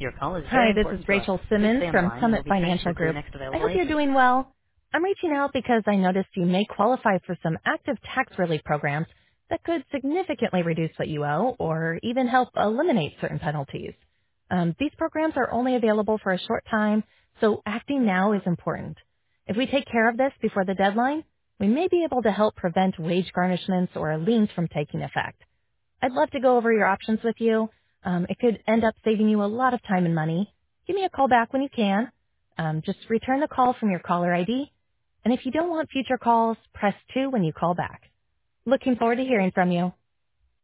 Hi, this is Rachel Simmons from Summit Financial Group. I hope you're doing well. I'm reaching out because I noticed you may qualify for some active tax relief programs that could significantly reduce what you owe or even help eliminate certain penalties. These programs are only available for a short time, so acting now is important. If we take care of this before the deadline, we may be able to help prevent wage garnishments or liens from taking effect. I'd love to go over your options with you. It could end up saving you a lot of time and money. Give me a call back when you can. Just return the call from your caller ID. And if you don't want future calls, press 2 when you call back. Looking forward to hearing from you.